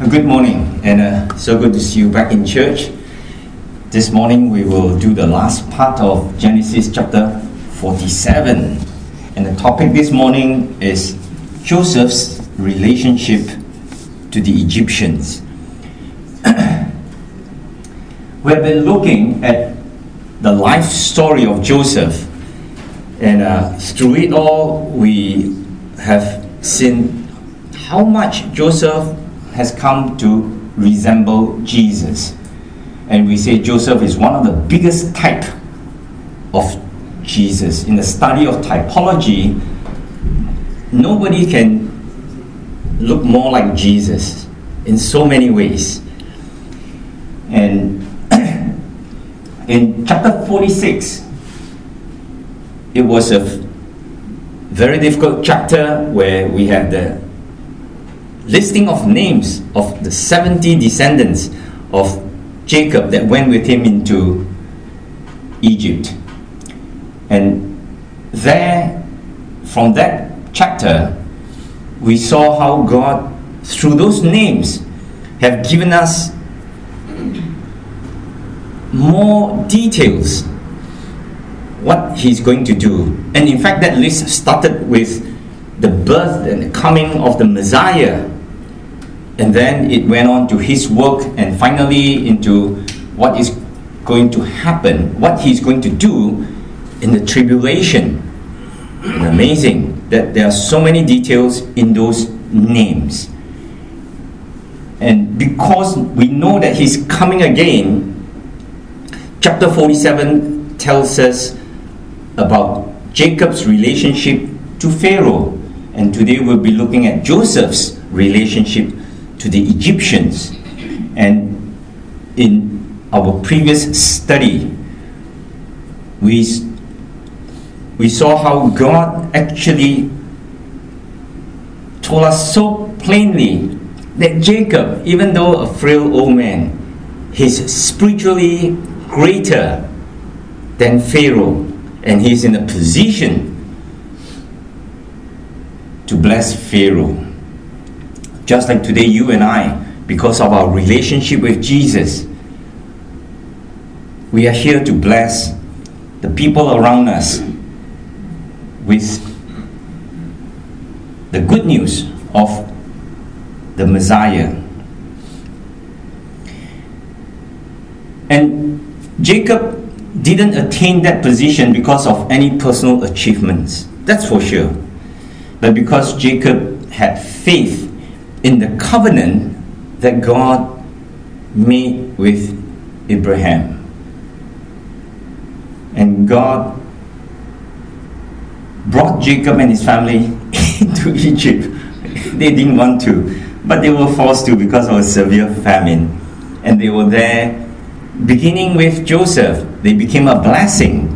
Good morning, and so good to see you back in church. This morning we will do the last part of Genesis chapter 47, and the topic this morning is Joseph's relationship to the Egyptians. We have been looking at the life story of Joseph, and through it all we have seen how much Joseph has come to resemble Jesus. And we say Joseph is one of the biggest type of Jesus. In the study of typology, nobody can look more like Jesus in so many ways. And in chapter 46, it was a very difficult chapter where we have the listing of names of the 70 descendants of Jacob that went with him into Egypt. And there, from that chapter, we saw how God, through those names, have given us more details what He's going to do. And in fact, that list started with the birth and the coming of the Messiah. And then it went on to His work, and finally into what is going to happen, what He's going to do in the tribulation. And amazing that there are so many details in those names. And because we know that He's coming again, chapter 47 tells us about Jacob's relationship to Pharaoh. And today we'll be looking at Joseph's relationship to the Egyptians. And in our previous study, we saw how God actually told us so plainly that Jacob, even though a frail old man, he's spiritually greater than Pharaoh, and he's in a position to bless Pharaoh. Just like today, you and I, because of our relationship with Jesus, we are here to bless the people around us with the good news of the Messiah. And Jacob didn't attain that position because of any personal achievements, that's for sure. But because Jacob had faith in the covenant that God made with Abraham. And God brought Jacob and his family into Egypt. They didn't want to, but they were forced to because of a severe famine. And they were there, beginning with Joseph. They became a blessing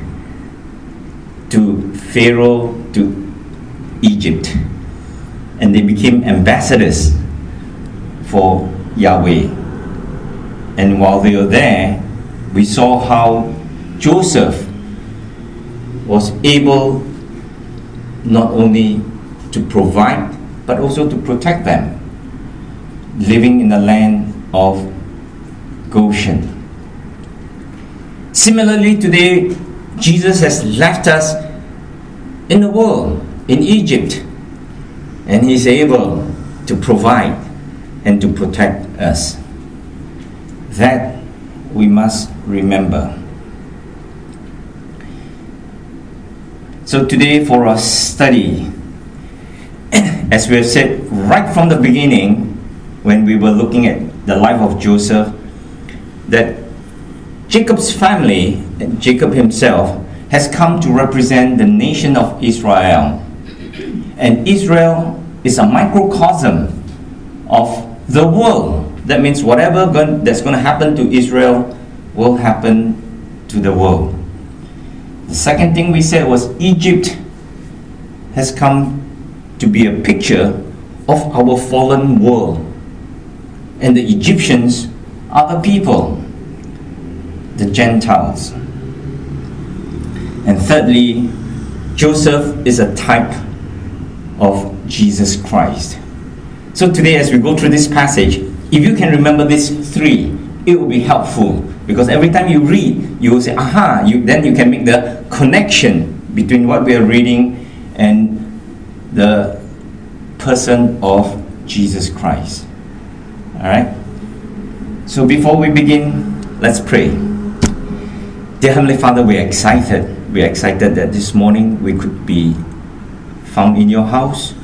to Pharaoh, to Egypt. And they became ambassadors for Yahweh. And while they were there, we saw how Joseph was able not only to provide, but also to protect them, living in the land of Goshen. Similarly, today, Jesus has left us in the world, in Egypt, and He's able to provide and to protect us. That we must remember. So today for our study, as we have said right from the beginning, when we were looking at the life of Joseph, that Jacob's family, and Jacob himself, has come to represent the nation of Israel. And Israel is a microcosm of the world. That means whatever that's going to happen to Israel will happen to the world. The second thing we said was Egypt has come to be a picture of our fallen world. And the Egyptians are the people, the Gentiles. And thirdly, Joseph is a type of Jesus Christ. So today, as we go through this passage, If you can remember these three, it will be helpful, because every time you read, you will say, aha, then you can make the connection between what we are reading and the person of Jesus Christ. Alright? So before we begin, let's pray. Dear Heavenly Father, we are excited. We are excited that this morning we could be found in your house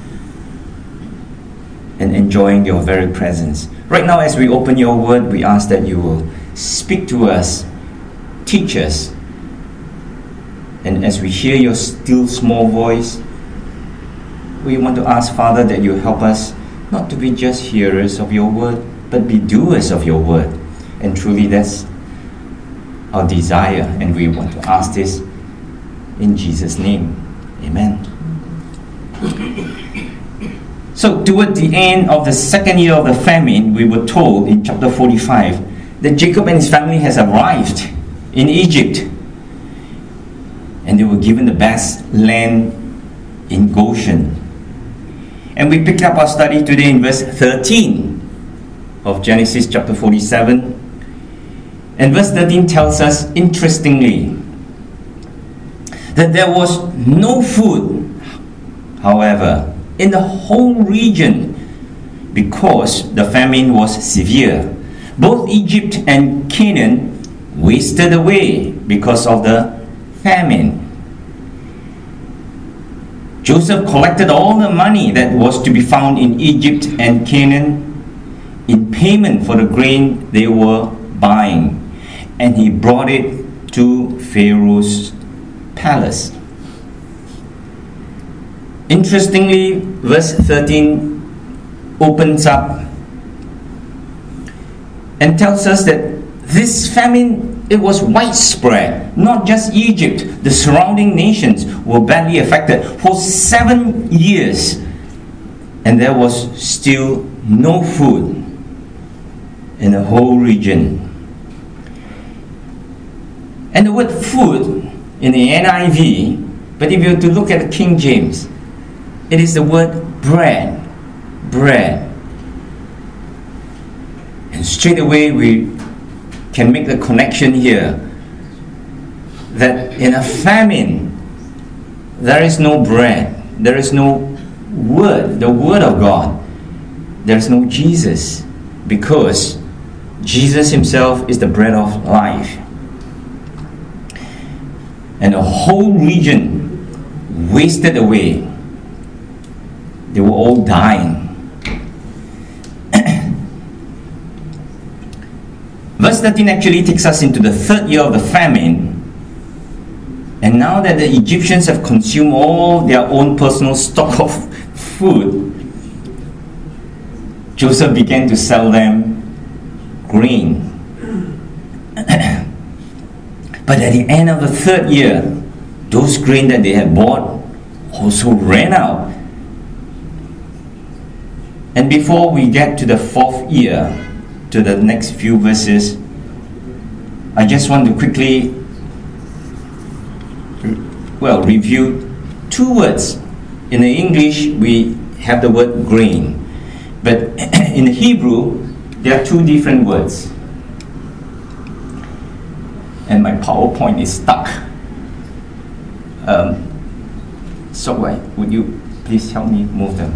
and enjoying your very presence. Right now, as we open your word, we ask that you will speak to us, teach us, and as we hear your still small voice, we want to ask, Father, that you help us not to be just hearers of your word, but be doers of your word. And truly that's our desire, and we want to ask this in Jesus' name. Amen. So toward the end of the second year of the famine, we were told in chapter 45 that Jacob and his family has arrived in Egypt, and they were given the best land in Goshen. And we picked up our study today in verse 13 of Genesis chapter 47. And verse 13 tells us, interestingly, that there was no food, however, in the whole region, because the famine was severe. Both Egypt and Canaan wasted away because of the famine. Joseph collected all the money that was to be found in Egypt and Canaan in payment for the grain they were buying, and he brought it to Pharaoh's palace. Interestingly, verse 13 opens up and tells us that this famine, it was widespread. Not just Egypt, the surrounding nations were badly affected for 7 years, and there was still no food in the whole region. And the word food in the NIV, but if you were to look at the King James, it is the word bread. Bread. And straight away we can make the connection here that in a famine there is no bread, there is no word, the word of God, there is no Jesus, because Jesus himself is the bread of life. And the whole region wasted away. They were all dying. Verse 13 actually takes us into the third year of the famine. And now that the Egyptians have consumed all their own personal stock of food, Joseph began to sell them grain. But at the end of the third year, those grain that they had bought also ran out. And before we get to the fourth year, to the next few verses, I just want to quickly review two words. In the English, we have the word grain, but in the Hebrew, there are two different words. And my PowerPoint is stuck. So would you please help me move them?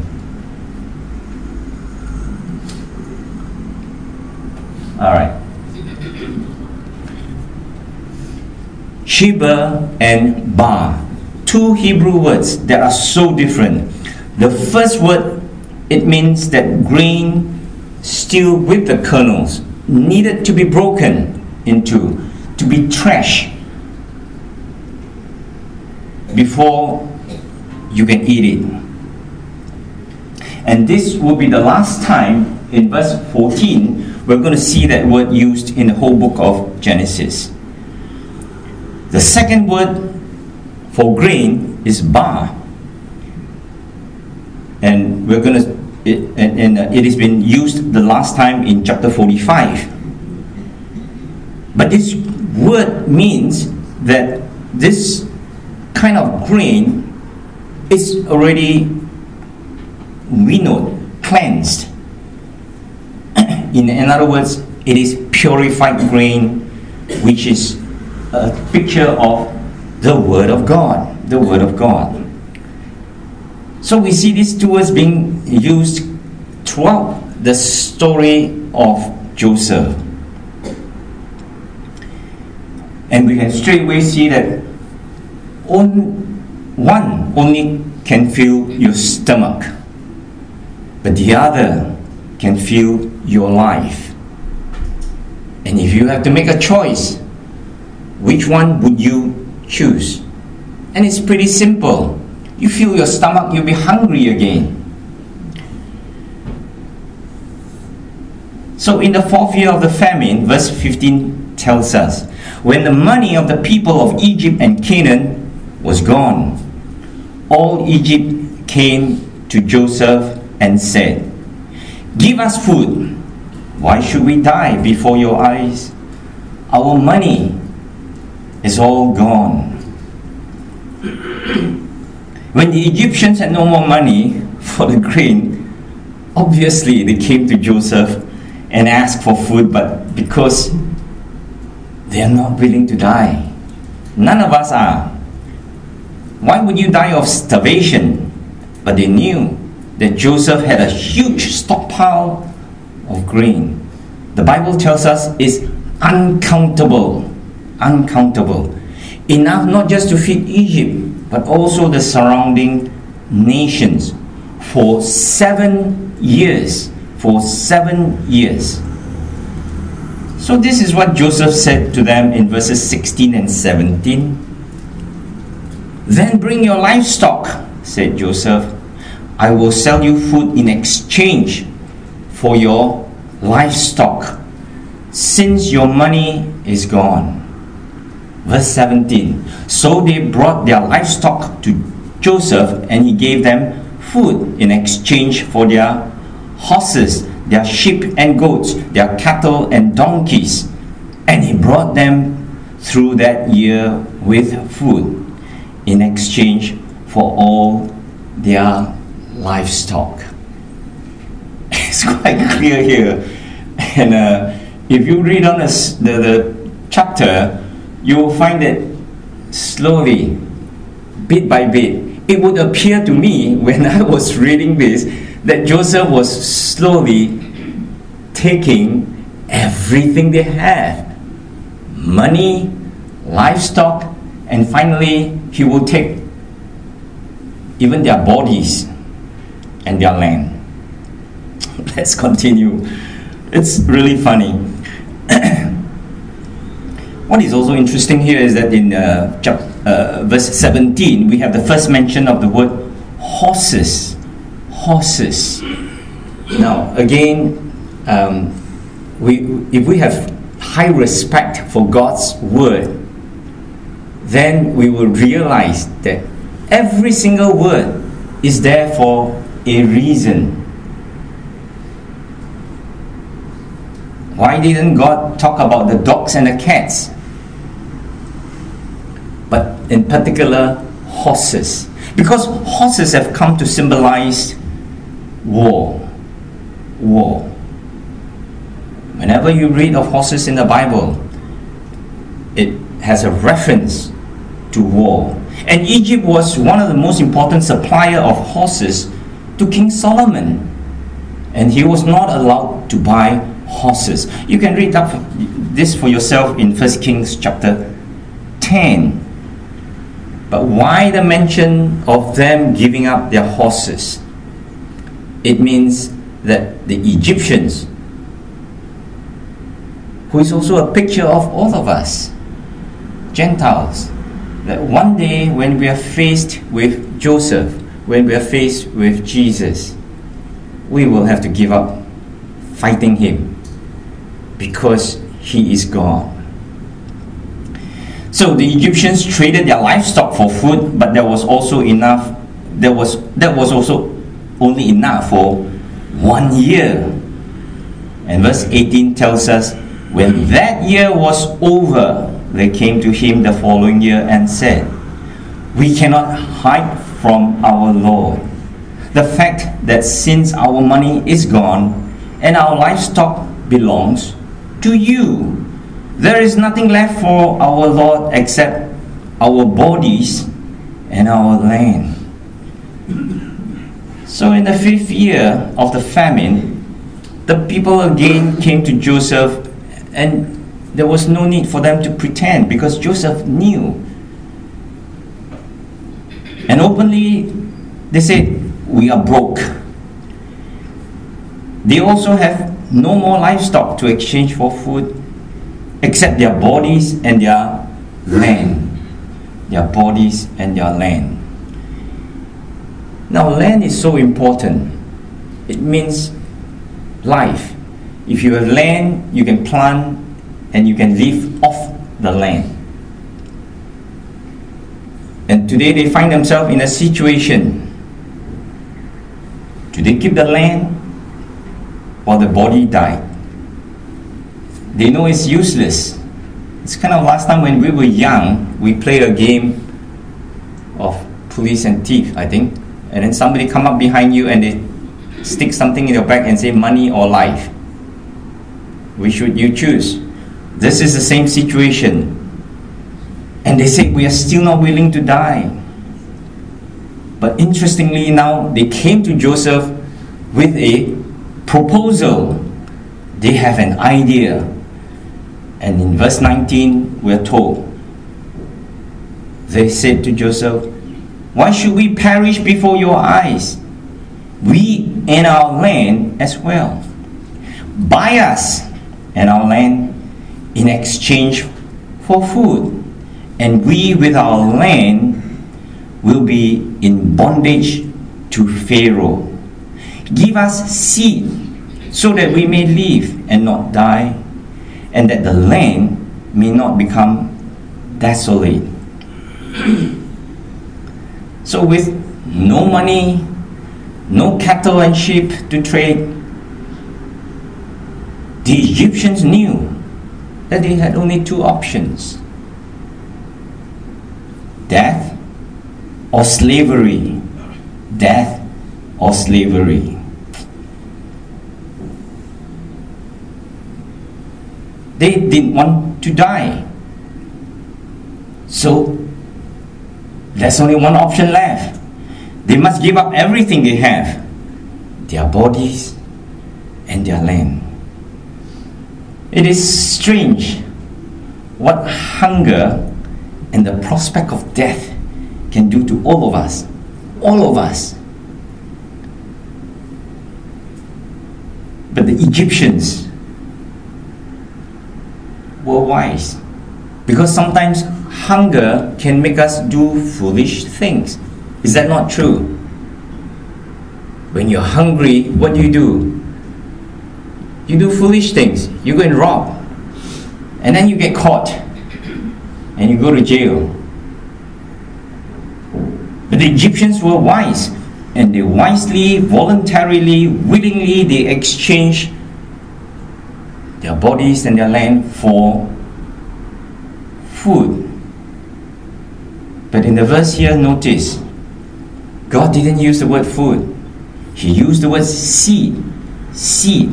Alright. Sheba and Bar. Two Hebrew words that are so different. The first word, it means that grain still with the kernels needed to be broken into, to be threshed before you can eat it. And this will be the last time in verse 14 we're going to see that word used in the whole book of Genesis. The second word for grain is bar, and we're going to it has been used the last time in chapter 45. But this word means that this kind of grain is already winnowed, cleansed. In other words, it is purified grain, which is a picture of the Word of God. The Word of God. So we see these two words being used throughout the story of Joseph. And we can straight away see that one only can fill your stomach, but the other can fill your life. And if you have to make a choice, which one would you choose? And it's pretty simple. You fill your stomach, you'll be hungry again. So in the 4th year of the famine, verse 15 tells us, when the money of the people of Egypt and Canaan was gone, all Egypt came to Joseph and said, give us food. Why should we die before your eyes? Our money is all gone. When the Egyptians had no more money for the grain, obviously they came to Joseph and asked for food, but because they are not willing to die. None of us are. Why would you die of starvation? But they knew that Joseph had a huge stockpile of grain. The Bible tells us it's uncountable. Uncountable. Enough not just to feed Egypt, but also the surrounding nations for 7 years. For 7 years. So this is what Joseph said to them in verses 16 and 17. Then bring your livestock, said Joseph. I will sell you food in exchange for your livestock, since your money is gone. Verse 17. So they brought their livestock to Joseph, and he gave them food in exchange for their horses, their sheep and goats, their cattle and donkeys. And he brought them through that year with food in exchange for all their livestock. It's quite clear here. And if you read on the chapter, you will find that slowly, bit by bit, it would appear to me when I was reading this that Joseph was slowly taking everything they had, money, livestock, and finally he will take even their bodies and their land. Let's continue. It's really funny. What is also interesting here is that in verse 17 we have the first mention of the word horses. Horses. Now again, if we have high respect for God's word, then we will realize that every single word is there for a reason. Why didn't God talk about the dogs and the cats? But in particular, horses. Because horses have come to symbolize war. War. Whenever you read of horses in the Bible, it has a reference to war. And Egypt was one of the most important supplier of horses to King Solomon. And he was not allowed to buy horses. You can read up this for yourself in 1 Kings chapter 10. But why the mention of them giving up their horses? It means that the Egyptians, who is also a picture of all of us, Gentiles, that one day when we are faced with Joseph, when we are faced with Jesus, we will have to give up fighting him because he is gone. So the Egyptians traded their livestock for food, but there was also enough. That was also only enough for 1 year. And verse 18 tells us, when that year was over, they came to him the following year and said, we cannot hide from our Lord the fact that since our money is gone and our livestock belongs to you. There is nothing left for our Lord except our bodies and our land. So in the 5th year of the famine, the people again came to Joseph, and there was no need for them to pretend because Joseph knew. And openly they said, "We are broke." They also have no more livestock to exchange for food except their bodies and their land. Their bodies and their land. Now, land is so important. It means life. If you have land, you can plant and you can live off the land. And today they find themselves in a situation. Do they keep the land or the body died? They know it's useless. It's kind of last time when we were young, we played a game of police and thief, I think. And then somebody come up behind you and they stick something in your back and say money or life. Which should you choose? This is the same situation. And they say we are still not willing to die. But interestingly now, they came to Joseph with a proposal. They have an idea. And in verse 19, we're told, they said to Joseph, "Why should we perish before your eyes? We and our land as well. Buy us and our land in exchange for food, and we with our land will be in bondage to Pharaoh. Give us seed so that we may live and not die, and that the land may not become desolate." So with no money, no cattle and sheep to trade, the Egyptians knew that they had only two options: death or slavery. Death or slavery. They didn't want to die. So there's only one option left. They must give up everything they have, their bodies and their land. It is strange what hunger and the prospect of death can do to all of us. All of us. But the Egyptians were wise, because sometimes hunger can make us do foolish things. Is that not true? When you're hungry, what do? You do foolish things. You go and rob, and then you get caught and you go to jail. But the Egyptians were wise, and they wisely, voluntarily, willingly, they exchanged their bodies and their land for food. But in the verse here, notice, God didn't use the word food. He used the word seed. Seed.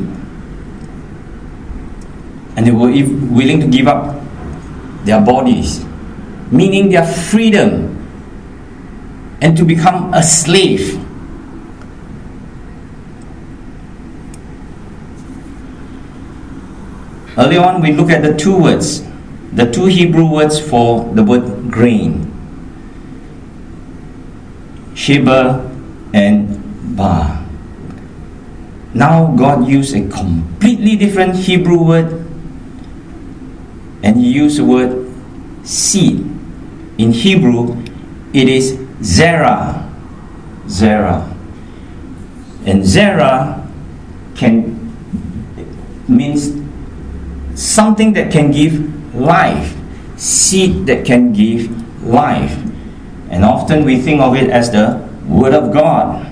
And they were willing to give up their bodies, meaning their freedom, and to become a slave. Earlier on, we look at the two words, the two Hebrew words for the word grain. Sheba and Bar. Now God used a completely different Hebrew word, and He used the word seed. In Hebrew, it is zerah. Zerah. And zerah means something that can give life. Seed that can give life. And often we think of it as the Word of God.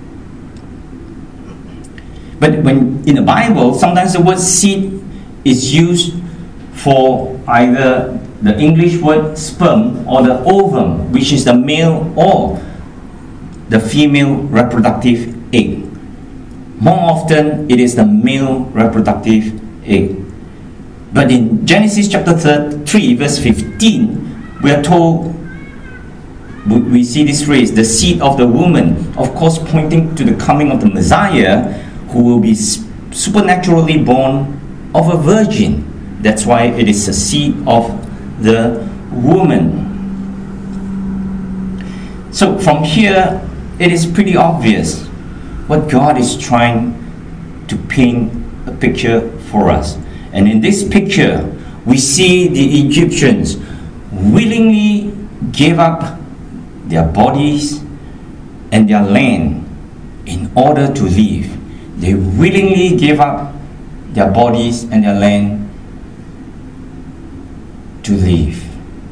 But when in the Bible, sometimes the word seed is used for either the English word sperm or the ovum, which is the male or the female reproductive egg. More often, it is the male reproductive egg. But in Genesis chapter 3, verse 15, we are told, we see this phrase, the seed of the woman, of course pointing to the coming of the Messiah, who will be supernaturally born of a virgin. That's why it is the seed of the woman. So from here, it is pretty obvious what God is trying to paint a picture for us. And in this picture, we see the Egyptians willingly gave up their bodies and their land in order to live. They willingly gave up their bodies and their land to live.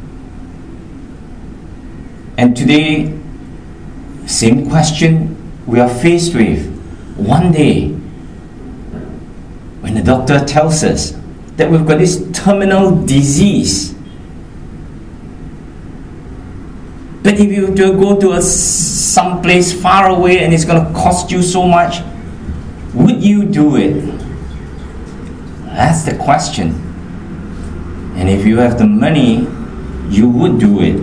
And today, same question we are faced with. One day, when the doctor tells us that we've got this terminal disease, but if you go to some place far away and it's going to cost you so much, would you do it? That's the question. And if you have the money, you would do it.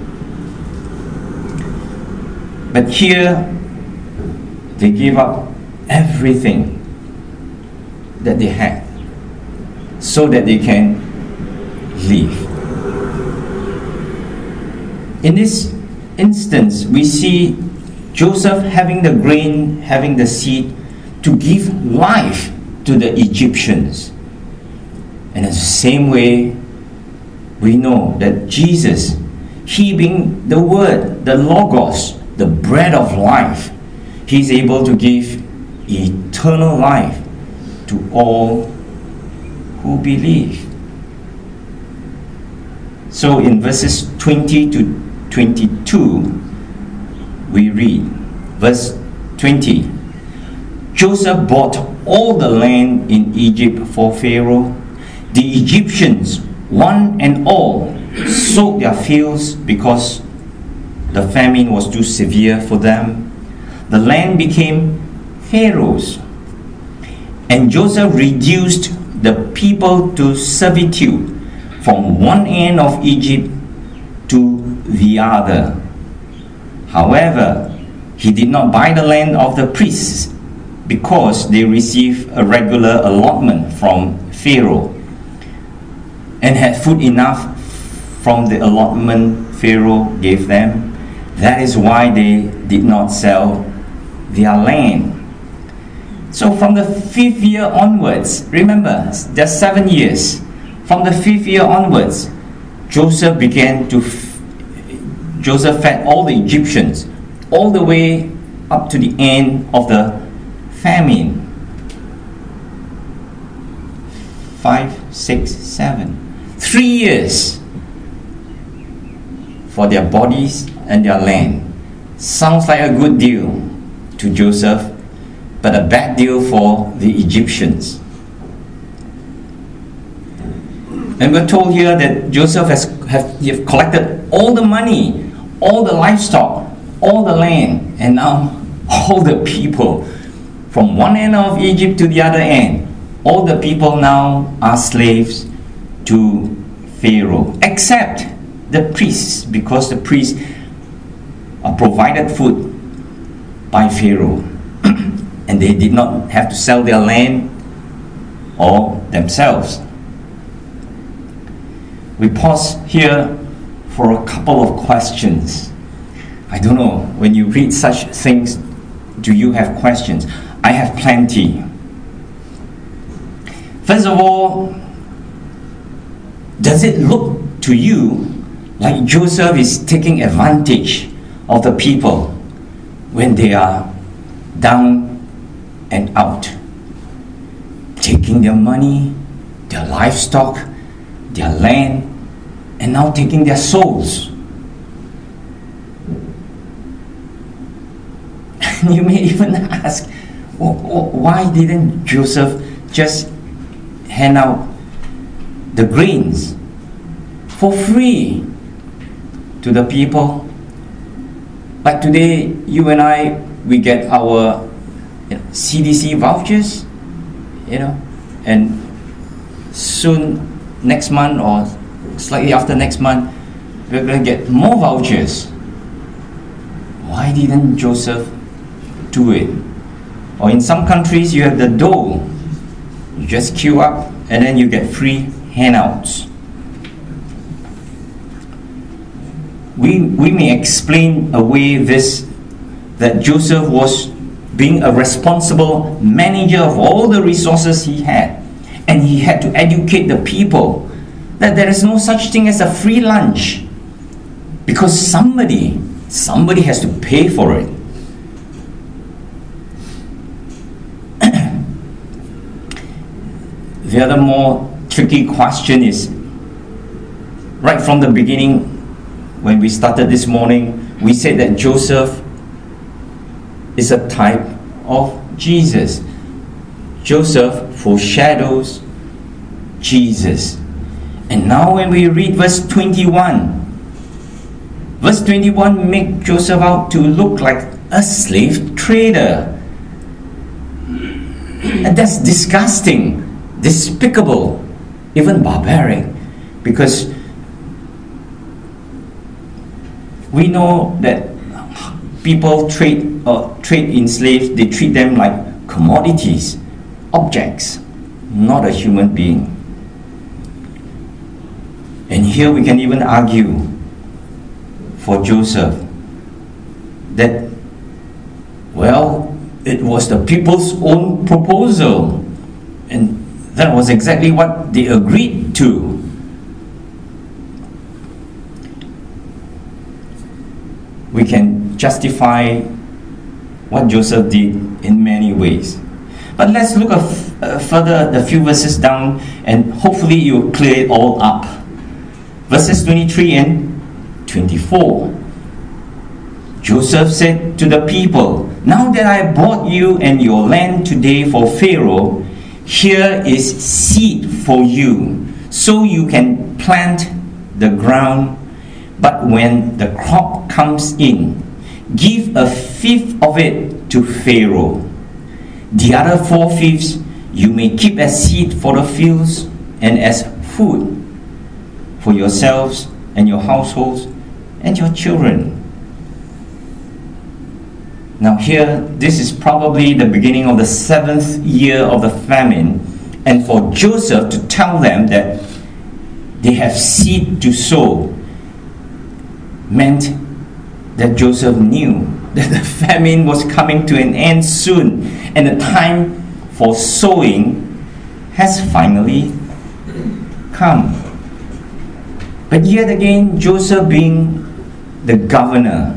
But here, they gave up everything that they had so that they can live. In this instance, we see Joseph having the grain, having the seed to give life to the Egyptians. And in the same way, we know that Jesus, He being the Word, the Logos, the bread of life, He's able to give eternal life to all who believe. So in verses 20 to 22, we read, verse 20, Joseph bought all the land in Egypt for Pharaoh. The Egyptians, one and all, sold their fields because the famine was too severe for them. The land became Pharaoh's. And Joseph reduced the people to servitude from one end of Egypt to the other. However, he did not buy the land of the priests because they received a regular allotment from Pharaoh and had food enough from the allotment Pharaoh gave them. That is why they did not sell their land. So from the 5th year onwards, remember, there's 7 years. From the 5th year onwards, Joseph fed all the Egyptians all the way up to the end of the famine. 5, 6, 7. 3 years for their bodies and their land. Sounds like a good deal to Joseph, but a bad deal for the Egyptians. And we're told here that Joseph have collected all the money, all the livestock, all the land, and now all the people from one end of Egypt to the other end. All the people now are slaves to Pharaoh, except the priests, because the priests are provided food by Pharaoh. And they did not have to sell their land or themselves. We pause here for a couple of questions. I don't know, when you read such things, do you have questions? I have plenty. First of all, does it look to you like Joseph is taking advantage of the people when they are down and out, taking their money, their livestock, their land, and now taking their souls? And you may even ask, why didn't Joseph just hand out the grains for free to the people? Like today, you and I, we get our CDC vouchers, and soon, next month or slightly after next month, we're going to get more vouchers. Why didn't Joseph do it? Or in some countries, you have the dole. You just queue up and then you get free handouts. We may explain away this, that Joseph was being a responsible manager of all the resources he had, and he had to educate the people that there is no such thing as a free lunch, because somebody has to pay for it. The other more tricky question is, right from the beginning, when we started this morning, we said that Joseph is a type of Jesus. Joseph foreshadows Jesus. And now when we read verse 21 make Joseph out to look like a slave trader. And that's disgusting, despicable, even barbaric, because we know that people trade in slaves, they treat them like commodities, objects, not a human being. And here we can even argue for Joseph that, well, it was the people's own proposal, and that was exactly what they agreed to. We can justify what Joseph did in many ways. But let's look further a few verses down, and hopefully you'll clear it all up. Verses 23 and 24. Joseph said to the people, "Now that I bought you and your land today for Pharaoh, here is seed for you, so you can plant the ground. But when the crop comes in, give a fifth of it to Pharaoh. The other 4/5 you may keep as seed for the fields and as food for yourselves and your households and your children." Now here, this is probably the beginning of the 7th year of the famine, and for Joseph to tell them that they have seed to sow meant that Joseph knew that the famine was coming to an end soon, and the time for sowing has finally come. But yet again, Joseph being the governor,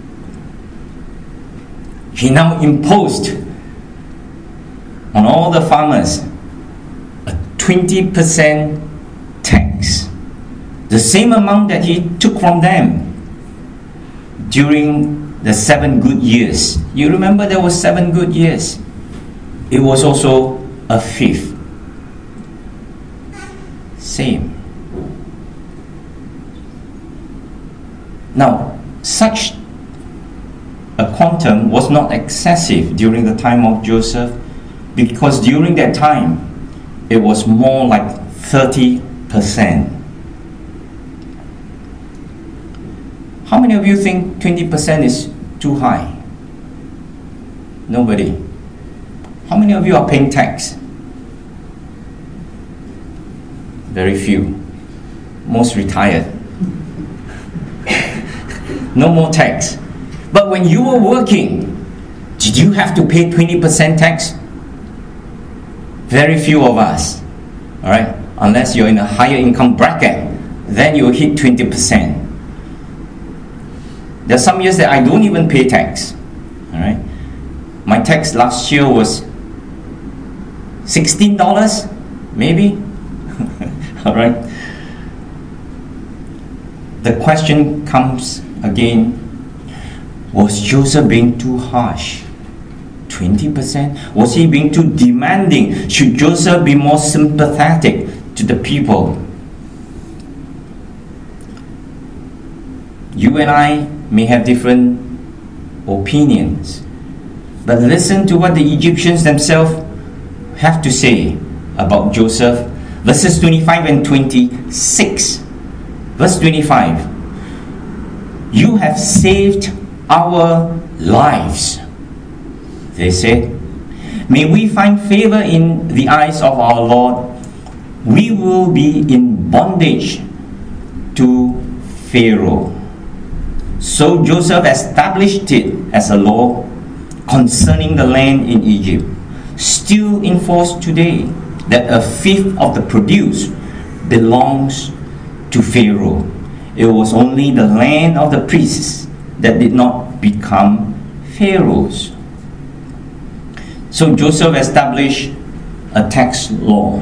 he now imposed on all the farmers a 20% tax, the same amount that he took from them during the 7 good years. You remember there was 7 good years. It was also a fifth. Same. Now, such a quantum was not excessive during the time of Joseph, because during that time it was more like 30%. How many of you think 20% is too high? Nobody. How many of you are paying tax? Very few. Most retired. No more tax. But when you were working, did you have to pay 20% tax? Very few of us. Alright? Unless you're in a higher income bracket, then you'll hit 20%. There are some years that I don't even pay tax. Alright? My tax last year was $16, maybe? Alright? The question comes again, was Joseph being too harsh? 20%? Was he being too demanding? Should Joseph be more sympathetic to the people? You and I may have different opinions, but listen to what the Egyptians themselves have to say about Joseph Verses 25 and 26. Verse 25. You have saved our lives, they said. May we find favor in the eyes of our Lord. We will be in bondage to Pharaoh. So Joseph established it as a law concerning the land in Egypt, still in force today, that a fifth of the produce belongs to Pharaoh. It was only the land of the priests that did not become Pharaoh's. So Joseph established a tax law.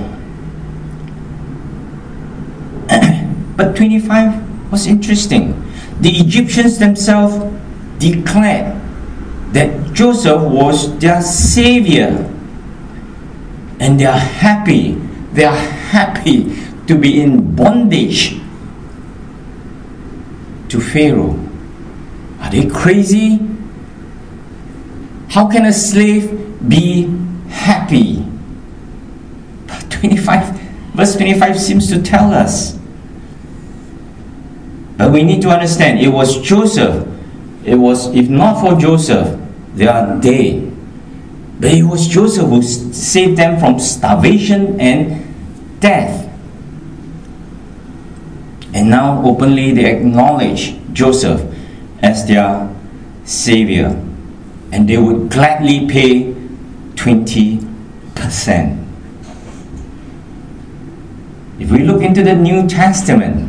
But 25 was interesting. The Egyptians themselves declared that Joseph was their savior. And they are happy. They are happy to be in bondage to Pharaoh. Are they crazy? How can a slave be happy? But verse 25 seems to tell us. But we need to understand, it was Joseph. It was, if not for Joseph, they are dead. But it was Joseph who saved them from starvation and death. And now openly they acknowledge Joseph as their savior. And they would gladly pay 20%. If we look into the New Testament,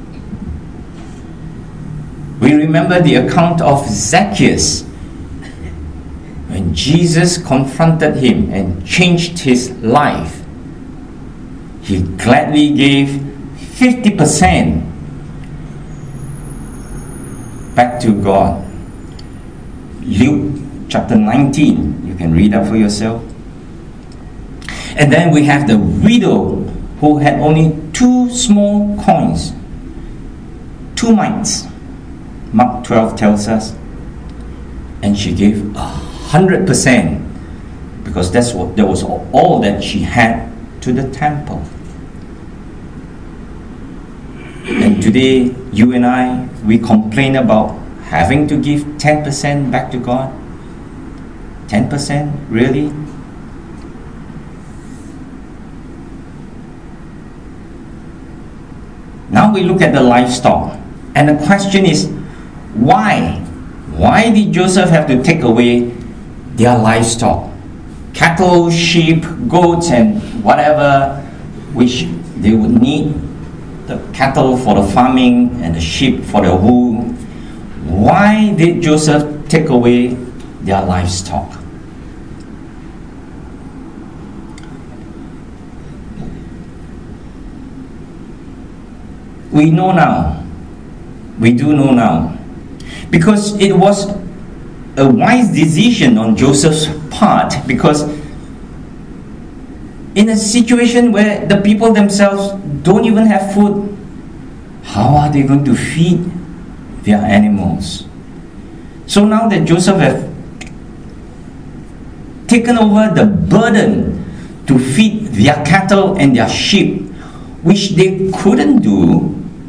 we remember the account of Zacchaeus, when Jesus confronted him and changed his life. He gladly gave 50% back to God. Luke chapter 19, you can read that for yourself. And then we have the widow who had only 2 small coins, 2 mites. Mark 12 tells us. And she gave 100%, because that was all that she had to the temple. And today, you and I, we complain about having to give 10% back to God. 10%? Really? Now we look at the livestock. And the question is, why? Why did Joseph have to take away their livestock? Cattle, sheep, goats, and whatever which they would need. The cattle for the farming and the sheep for the wool. Why did Joseph take away their livestock? We know now. We do know now. Because it was a wise decision on Joseph's part, because in a situation where the people themselves don't even have food, how are they going to feed their animals? So now that Joseph has taken over the burden to feed their cattle and their sheep, which they couldn't do,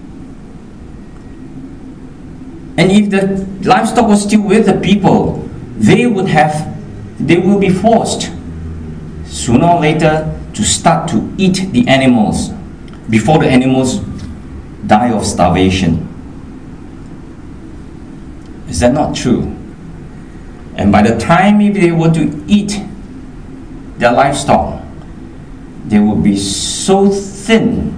and if the livestock was still with the people, they will be forced sooner or later to start to eat the animals before the animals die of starvation. Is that not true? And by the time if they were to eat their livestock, they would be so thin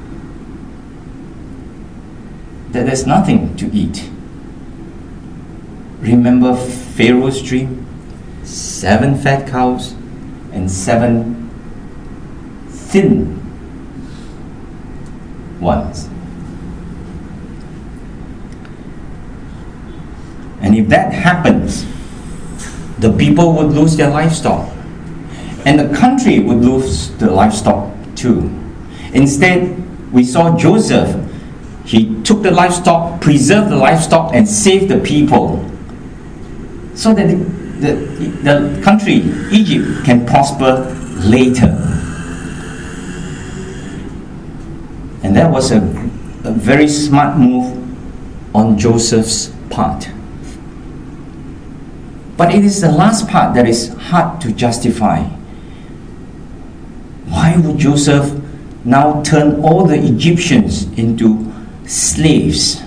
that there's nothing to eat. Remember Pharaoh's dream? 7 fat cows and 7 thin ones. And if that happens, the people would lose their livestock. And the country would lose the livestock too. Instead, we saw Joseph. He took the livestock, preserved the livestock, and saved the people, so that the country, Egypt, can prosper later. And that was a very smart move on Joseph's part. But it is the last part that is hard to justify. Why would Joseph now turn all the Egyptians into slaves?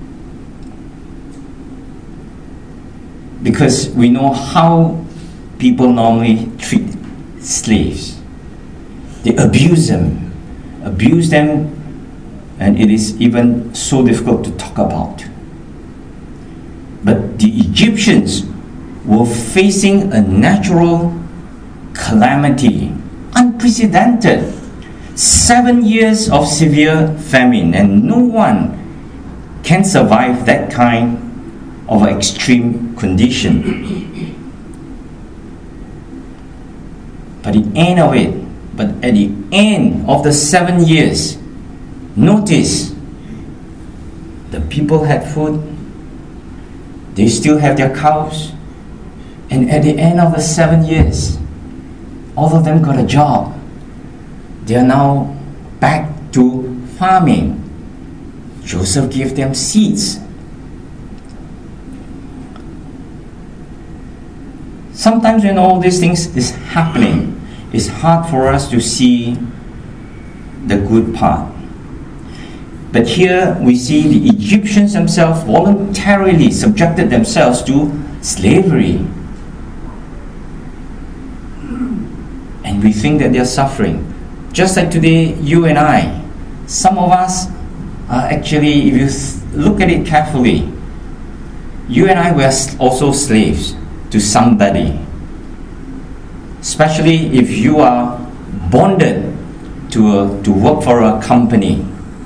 Because we know how people normally treat slaves. They abuse them, and it is even so difficult to talk about. But the Egyptians were facing a natural calamity, unprecedented. 7 years of severe famine, and no one can survive that kind of extreme condition. But at the end of the 7 years, notice the people had food, they still have their cows, and at the end of the 7 years, all of them got a job. They are now back to farming. Joseph gave them seeds. Sometimes when all these things is happening, it's hard for us to see the good part. But here we see the Egyptians themselves voluntarily subjected themselves to slavery. And we think that they are suffering. Just like today, you and I, some of us are actually, if you look at it carefully, you and I were also slaves to somebody. Especially if you are bonded to work for a company.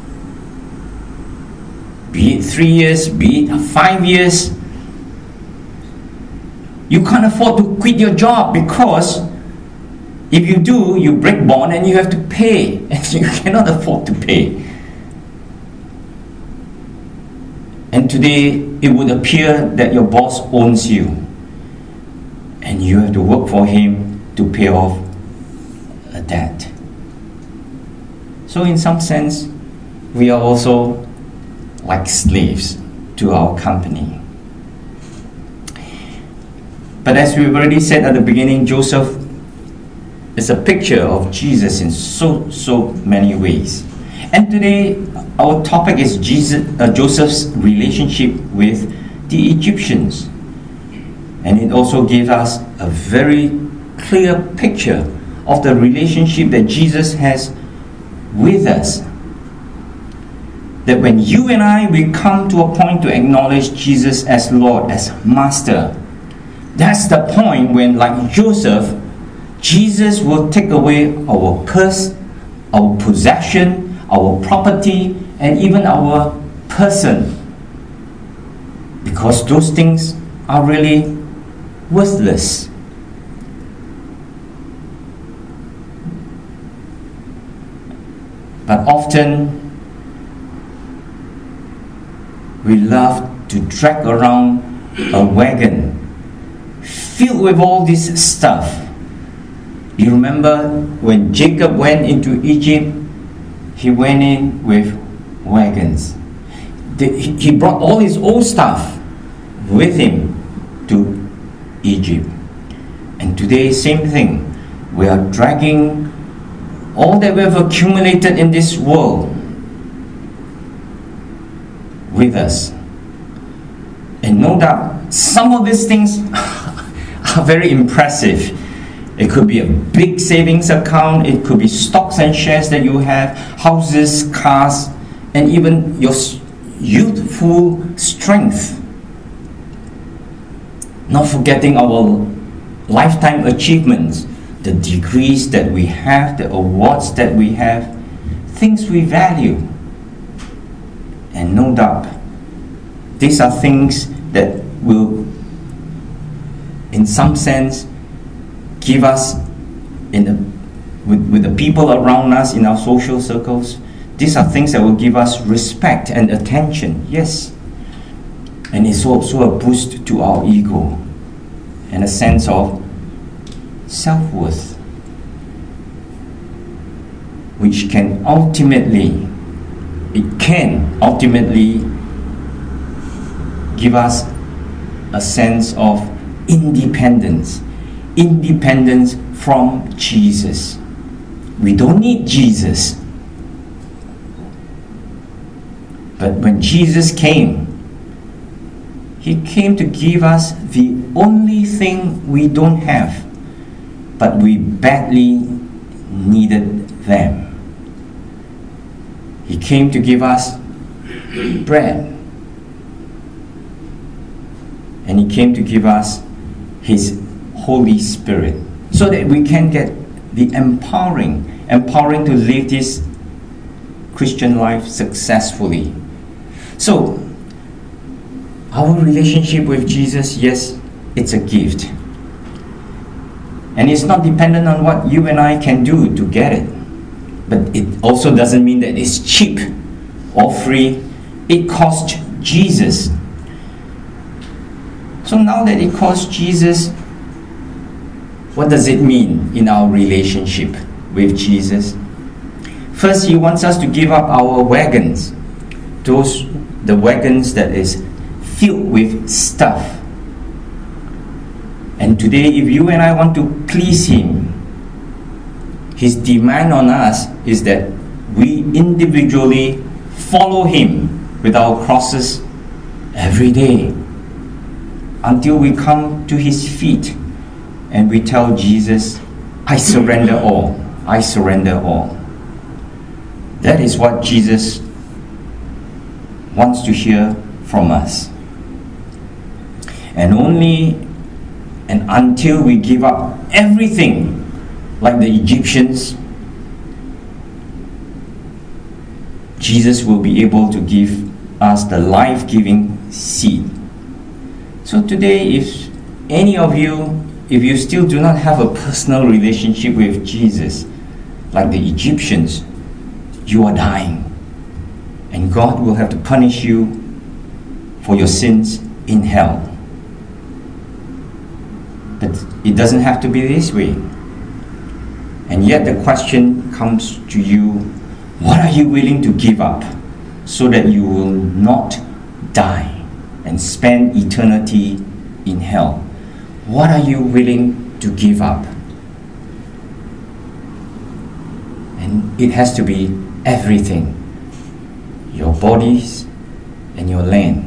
Be it 3 years, be it 5 years, you can't afford to quit your job, because if you do, you break bond and you have to pay, and you cannot afford to pay. And today, it would appear that your boss owns you, and you have to work for him to pay off a debt. So in some sense, we are also like slaves to our company. But as we've already said at the beginning, Joseph is a picture of Jesus in so many ways. And today our topic is Joseph's relationship with the Egyptians. And it also gives us a very clear picture of the relationship that Jesus has with us. That when you and I, we come to a point to acknowledge Jesus as Lord, as Master, that's the point when, like Joseph, Jesus will take away our purse, our possession, our property, and even our person. Because those things are really worthless. But often, we love to drag around a wagon filled with all this stuff. You remember when Jacob went into Egypt, he went in with wagons. He brought all his old stuff with him to Egypt. And today, same thing. We are dragging all that we have accumulated in this world with us. And no doubt, some of these things are very impressive. It could be a big savings account, it could be stocks and shares that you have, houses, cars, and even your youthful strength. Not forgetting our lifetime achievements, the degrees that we have, the awards that we have, things we value. And no doubt, these are things that will, in some sense, give us, with the people around us in our social circles, these are things that will give us respect and attention, yes. And it's also a boost to our ego and a sense of self-worth, which can ultimately it can ultimately give us a sense of independence from Jesus. We don't need Jesus. But when Jesus came, He came to give us the only thing we don't have, but we badly needed them. He came to give us bread. And He came to give us His Holy Spirit, so that we can get the empowering to live this Christian life successfully. So, our relationship with Jesus, yes, it's a gift. And it's not dependent on what you and I can do to get it. But it also doesn't mean that it's cheap or free. It cost Jesus. So now that it cost Jesus, what does it mean in our relationship with Jesus? First, He wants us to give up our wagons. The wagons that is filled with stuff. And today, if you and I want to please Him, His demand on us is that we individually follow Him with our crosses every day, until we come to His feet and we tell Jesus, I surrender all. I surrender all. That is what Jesus wants to hear from us. And until we give up everything, like the Egyptians, Jesus will be able to give us the life-giving seed. So today, if any of you, if you still do not have a personal relationship with Jesus, like the Egyptians, you are dying. And God will have to punish you for your sins in hell. But it doesn't have to be this way. And yet the question comes to you, what are you willing to give up so that you will not die and spend eternity in hell? What are you willing to give up? And it has to be everything. Your bodies and your land.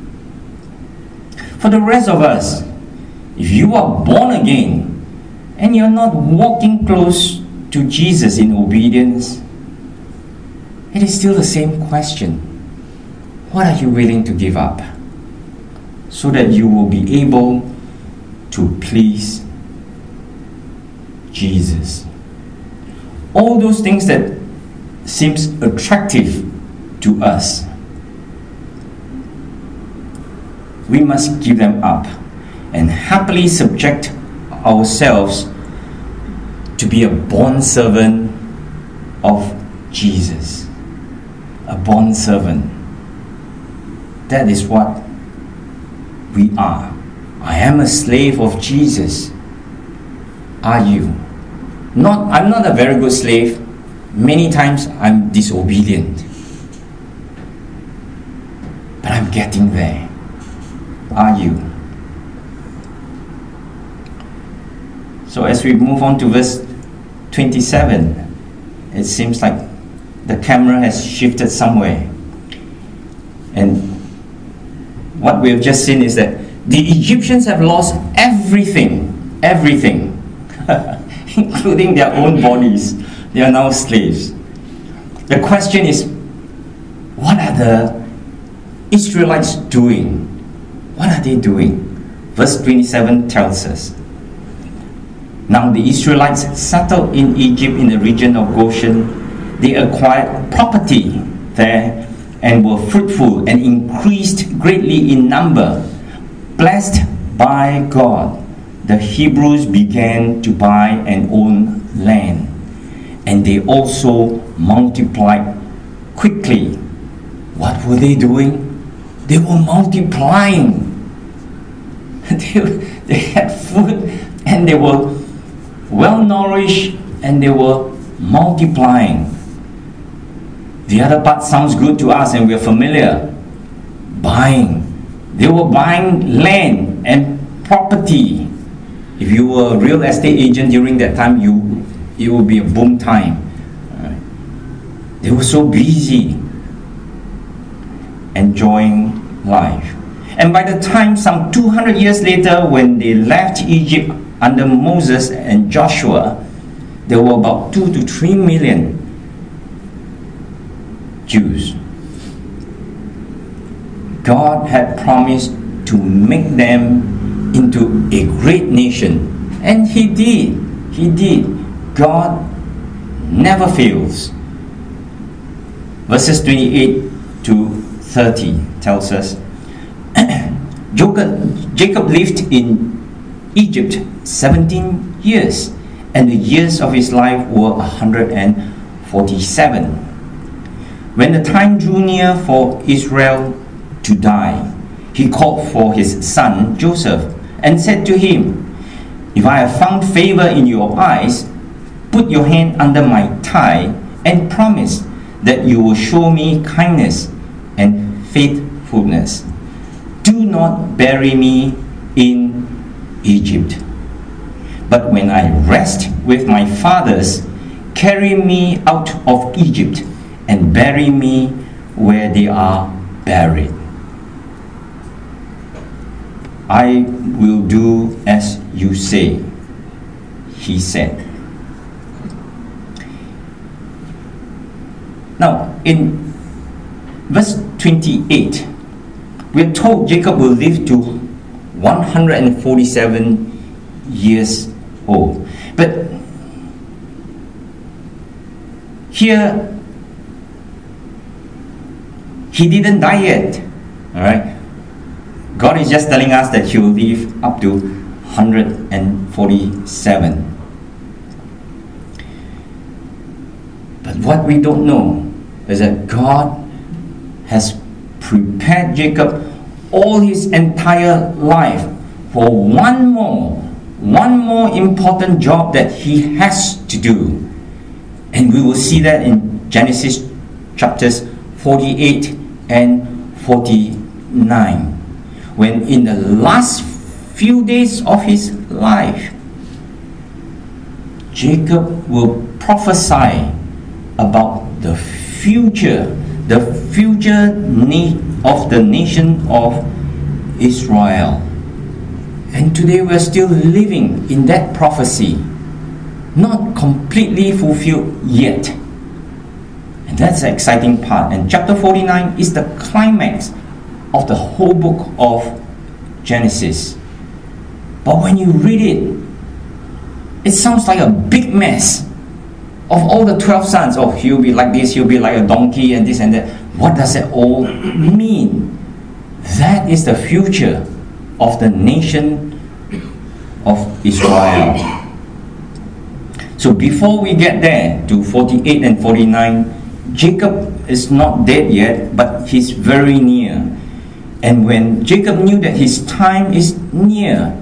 For the rest of us, if you are born again and you're not walking close to Jesus in obedience, it is still the same question. What are you willing to give up so that you will be able to please Jesus? All those things that seems attractive to us, we must give them up and happily subject ourselves to be a bondservant of Jesus. A bondservant. That is what we are. I am a slave of Jesus. Are you? I'm not a very good slave. Many times I'm disobedient. But I'm getting there. Are you? So as we move on to verse 27, it seems like the camera has shifted somewhere. And what we have just seen is that the Egyptians have lost everything, including their own bodies. They are now slaves. The question is, what are the Israelites doing? What are they doing? Verse 27 tells us, now the Israelites settled in Egypt in the region of Goshen. They acquired property there and were fruitful and increased greatly in number. Blessed by God, the Hebrews began to buy and own land, and they also multiplied quickly. What were they doing? They were multiplying. They had food and they were well nourished and they were multiplying. The other part sounds good to us and we're familiar. Buying. They were buying land and property. If you were a real estate agent during that time, it would be a boom time. They were so busy enjoying life. And by the time, some 200 years later, when they left Egypt under Moses and Joshua, there were about 2 to 3 million Jews. God had promised to make them into a great nation. And He did. He did. God never fails. Verses 28 to 30 tells us, Jacob lived in Egypt 17 years, and the years of his life were 147. When the time drew near for Israel to die, he called for his son Joseph and said to him, "If I have found favor in your eyes, put your hand under my thigh and promise that you will show me kindness and faithfulness. Do not bury me in Egypt. But when I rest with my fathers, carry me out of Egypt and bury me where they are buried." "I will do as you say," he said. Now, in verse 28, we're told Jacob will live to 147 years old. But here, he didn't die yet. All right? God is just telling us that he will live up to 147. But what we don't know is that God has prepared Jacob all his entire life for one more important job that he has to do. And we will see that in Genesis chapters 48 and 49. When in the last few days of his life, Jacob will prophesy about the future need of the nation of Israel. And today we're still living in that prophecy, not completely fulfilled yet. And that's the exciting part. And chapter 49 is the climax of the whole book of Genesis. But when you read it, it sounds like a big mess of all the 12 sons. Oh, he'll be like this, he'll be like a donkey, and this and that. What does it all mean? That is the future of the nation of Israel. So before we get there to 48 and 49, Jacob is not dead yet, but he's very near. And when Jacob knew that his time is near,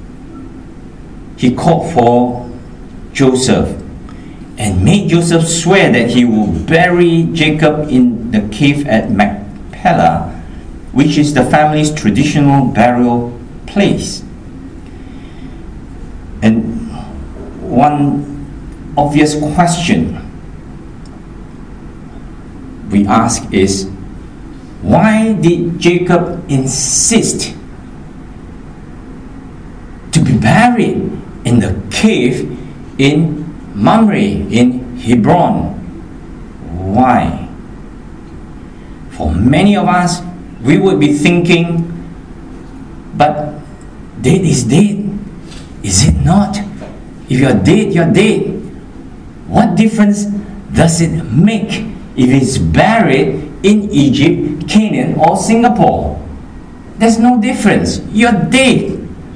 he called for Joseph and made Joseph swear that he will bury Jacob in the cave at Machpelah, which is the family's traditional burial place. And one obvious question we ask is, why did Jacob insist to be buried in the cave in Mamre, in Hebron? Why? For many of us, we would be thinking, but dead is dead. Is it not? If you're dead, you're dead. What difference does it make if it's buried in Egypt, Canaan, or Singapore? There's no difference. You're dead.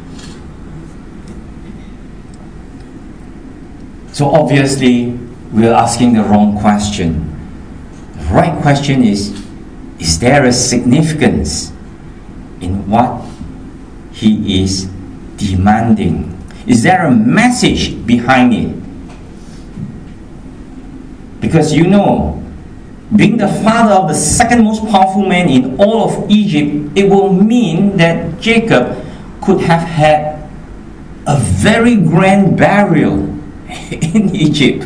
So obviously, we're asking the wrong question. The right question is there a significance in what he is demanding? Is there a message behind it? Because you know, being the father of the second most powerful man in all of Egypt, it will mean that Jacob could have had a very grand burial in Egypt.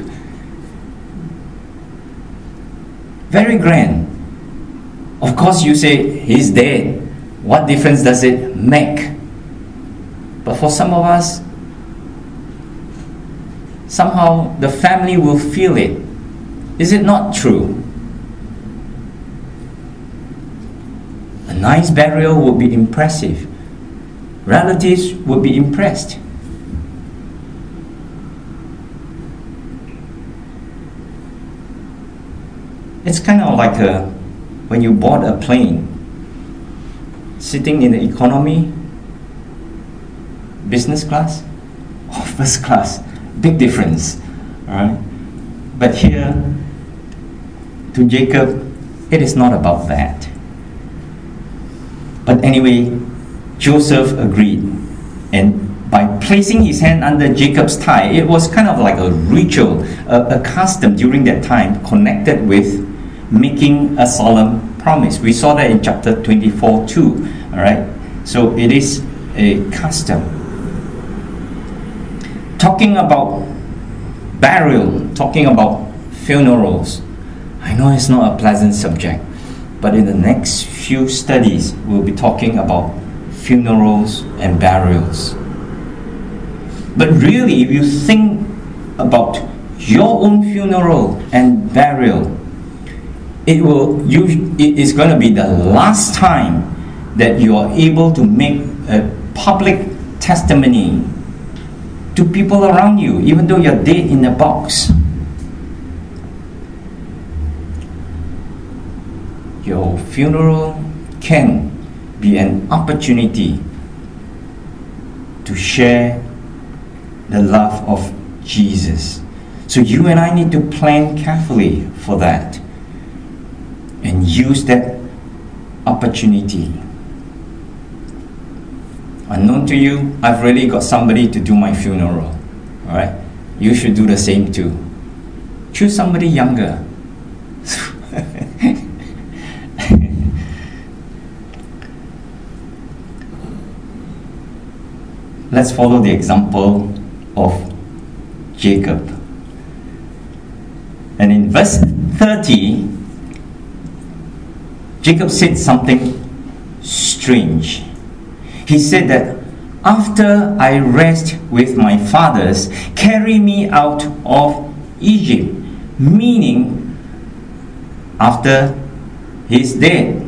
Very grand. Of course, you say, he's dead. What difference does it make? But for some of us, somehow the family will feel it. Is it not true? A nice burial would be impressive. Relatives would be impressed. It's kind of like when you board a plane, sitting in the economy, business class, or first class. Big difference. Alright? But here, to Jacob, it is not about that. But anyway, Joseph agreed. And by placing his hand under Jacob's thigh, it was kind of like a ritual, a custom during that time connected with making a solemn promise. We saw that in chapter 24 too. Alright? So it is a custom. Talking about burial, talking about funerals. I know it's not a pleasant subject, but in the next few studies, we'll be talking about funerals and burials. But really, if you think about your own funeral and burial, it is going to be the last time that you are able to make a public testimony to people around you, even though you're dead in a box. Your funeral can be an opportunity to share the love of Jesus. So you and I need to plan carefully for that and use that opportunity. Unknown to you, I've really got somebody to do my funeral. Alright? You should do the same too. Choose somebody younger. Let's follow the example of Jacob. And in verse 30, Jacob said something strange. He said that, after I rest with my fathers, carry me out of Egypt. Meaning, after he's dead.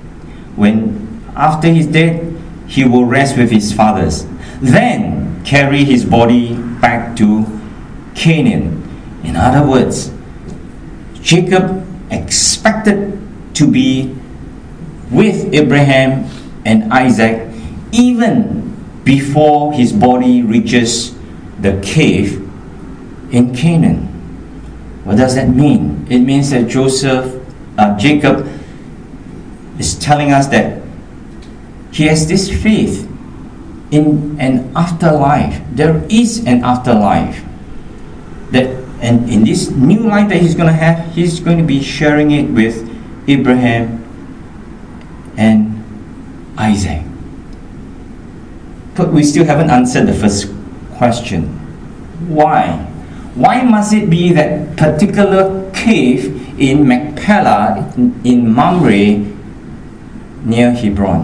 After he's dead, he will rest with his fathers. Then carry his body back to Canaan. In other words, Jacob expected to be with Abraham and Isaac even before his body reaches the cave in Canaan. What does that mean? It means that Jacob is telling us that he has this faith in an afterlife. There is an afterlife. And in this new life that he's going to have, he's going to be sharing it with Abraham and Isaac. But we still haven't answered the first question. Why? Why must it be that particular cave in Machpelah, in Mamre, near Hebron,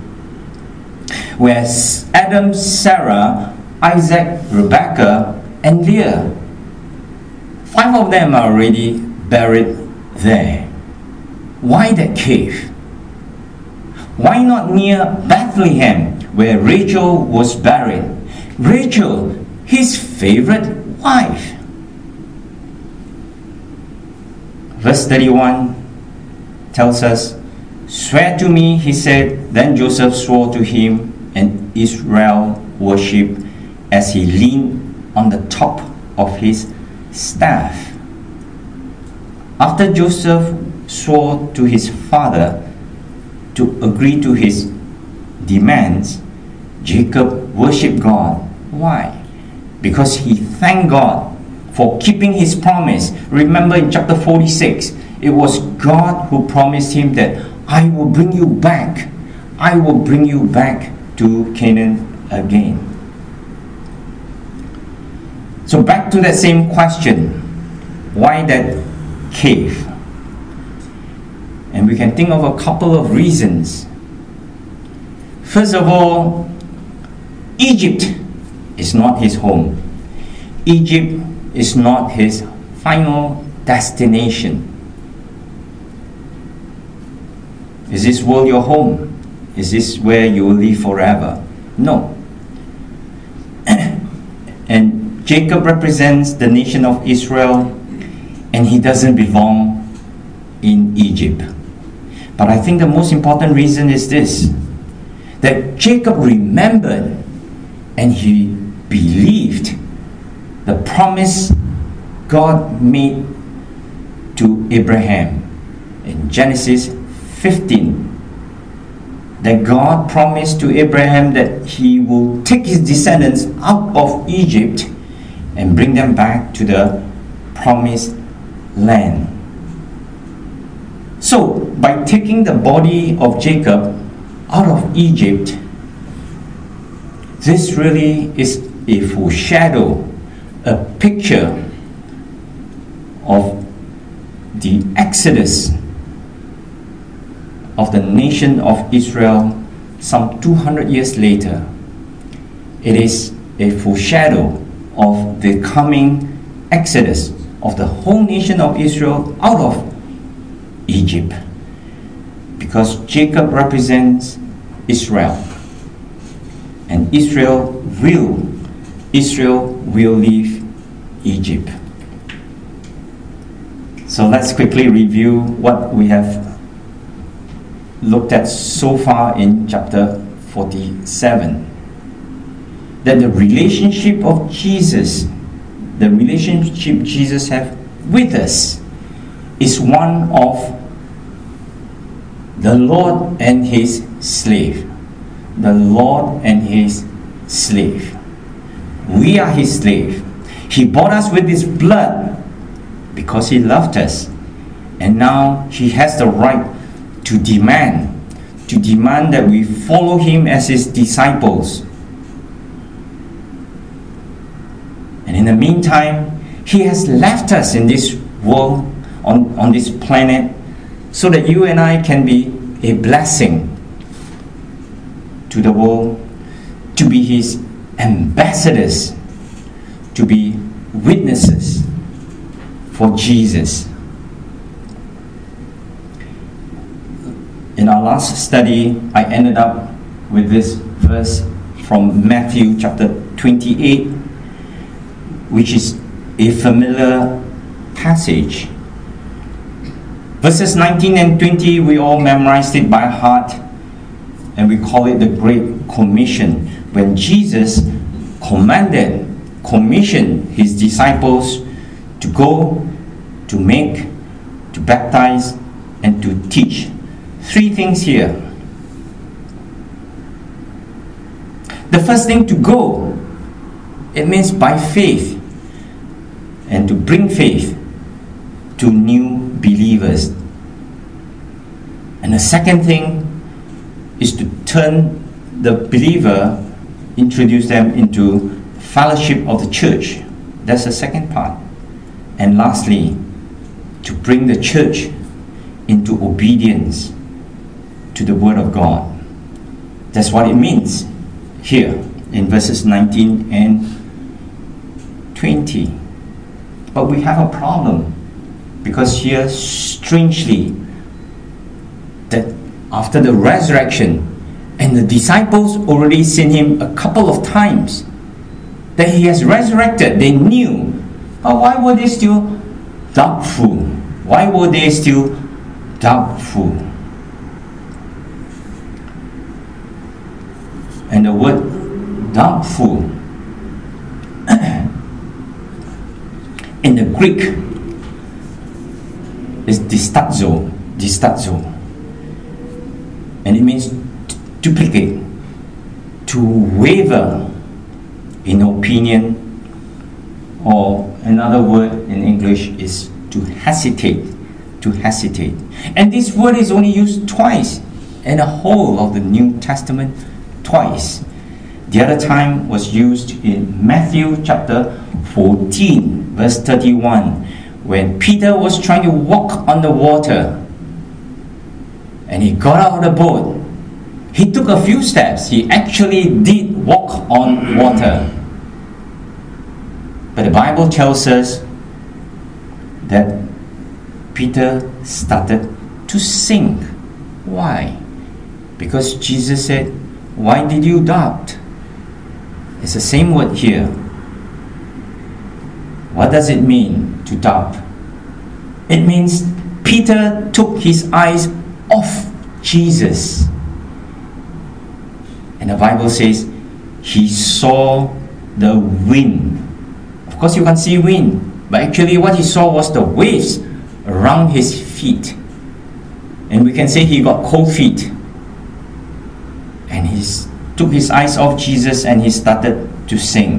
where Adam, Sarah, Isaac, Rebekah, and Leah, 5 of them are already buried there? Why that cave? Why not near Bethlehem, where Rachel was buried? Rachel, his favorite wife. Verse 31 tells us, "Swear to me," he said. Then Joseph swore to him, and Israel worshipped as he leaned on the top of his staff. After Joseph swore to his father to agree to his demands, Jacob worshipped God. Why? Because he thanked God for keeping his promise. Remember in chapter 46, It was God who promised him that I will bring you back. I will bring you back to Canaan again. So back to that same question. Why that cave? And we can think of a couple of reasons. First of all, Egypt is not his home. Egypt is not his final destination. Is this world your home? Is this where you will live forever? No. And Jacob represents the nation of Israel, and he doesn't belong in Egypt. But I think the most important reason is this, that Jacob remembered and he believed the promise God made to Abraham in Genesis 15, that God promised to Abraham that he will take his descendants out of Egypt and bring them back to the promised land. So, by taking the body of Jacob out of Egypt, this really is a foreshadow, a picture of the exodus of the nation of Israel some 200 years later. It is a foreshadow of the coming exodus of the whole nation of Israel out of Egypt, because Jacob represents Israel, and Israel will leave Egypt. So let's quickly review what we have looked at so far in chapter 47. That the relationship of Jesus, the relationship Jesus has with us, is one of the Lord and his slave. The Lord and his slave. We are his slave. He bought us with his blood because he loved us. And now he has the right to demand that we follow him as his disciples. And in the meantime, he has left us in this world, on this planet, so that you and I can be a blessing to the world, to be his ambassadors, to be witnesses for Jesus. In our last study, I ended up with this verse from Matthew chapter 28, which is a familiar passage. Verses 19 and 20, we all memorized it by heart, and we call it the Great Commission, when Jesus commissioned his disciples to go, to make, to baptize, and to teach. Three things here. The first thing, to go, it means by faith, and to bring faith to new believers. And the second thing is to turn the believer, introduce them into fellowship of the church. That's the second part. And lastly, to bring the church into obedience to the Word of God. That's what it means here in verses 19 and 20. But we have a problem, because here, strangely, that after the resurrection, and the disciples already seen him a couple of times, that he has resurrected, they knew. But why were they still doubtful? Why were they still doubtful? And the word doubtful in the Greek is distazo, and it means duplicate, to waver in opinion, or another word in English is to hesitate, to hesitate. And this word is only used twice in the whole of the New Testament, twice. The other time was used in Matthew chapter 14, verse 31, when Peter was trying to walk on the water. And he got out of the boat. He took a few steps. He actually did walk on water. But the Bible tells us that Peter started to sink. Why? Because Jesus said, "Why did you doubt?" It's the same word here. What does it mean to doubt? It means Peter took his eyes off Jesus. And the Bible says he saw the wind. Of course, you can't see wind, but actually what he saw was the waves around his feet. And we can say he got cold feet. And he took his eyes off Jesus and he started to sink.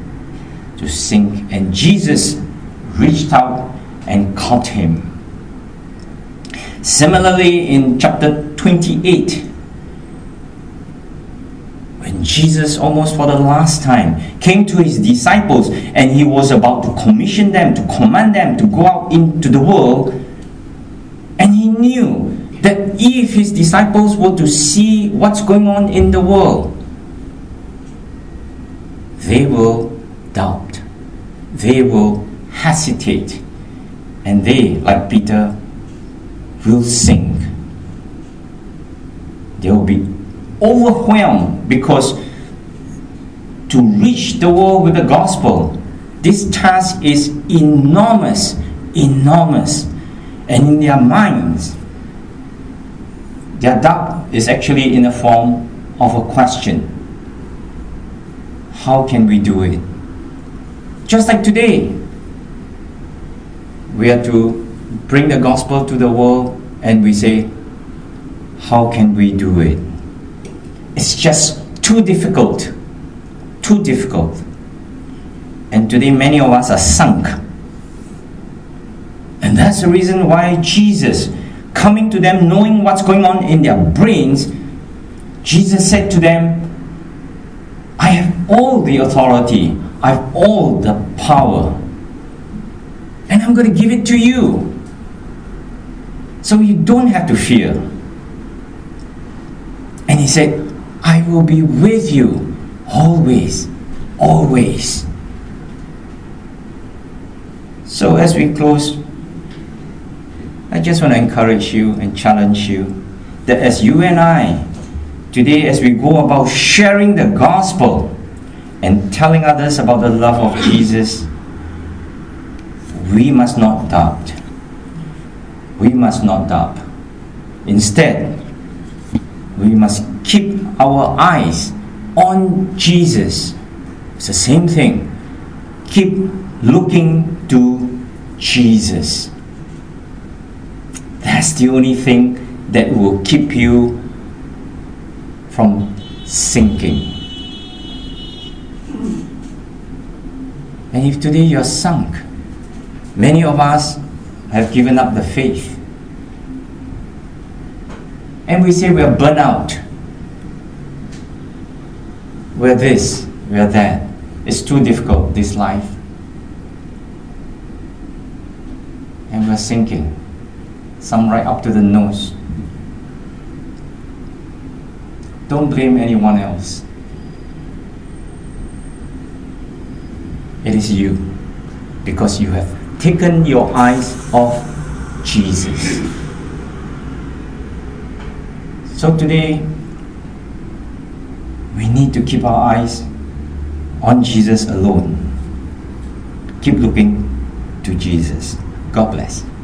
And Jesus reached out and caught him. Similarly, in chapter 28, when Jesus almost for the last time came to his disciples and he was about to commission them, to command them to go out into the world, and he knew that if his disciples were to see what's going on in the world, they will doubt, they will hesitate, and they, like Peter, will sink. They will be overwhelmed because to reach the world with the gospel, this task is enormous. And in their minds, their doubt is actually in the form of a question. How can we do it? Just like today, we are to bring the gospel to the world and we say, how can we do it? It's just too difficult. And today many of us are sunk. And that's the reason why Jesus, coming to them, knowing what's going on in their brains, Jesus said to them, I have all the authority, I have all the power, and I'm going to give it to you. So you don't have to fear. And he said, I will be with you always. So as we close, I just want to encourage you and challenge you that as you and I, today as we go about sharing the gospel and telling others about the love of Jesus, we must not doubt. Instead, we must keep our eyes on Jesus. It's the same thing. Keep looking to Jesus. That's the only thing that will keep you from sinking. And if today you're sunk, many of us have given up the faith. And we say we are burnt out. We're this, we're that. It's too difficult, this life. And we're sinking. Some right up to the nose. Don't blame anyone else. It is you. Because you have taken your eyes off Jesus. So today, we need to keep our eyes on Jesus alone. Keep looking to Jesus. God bless.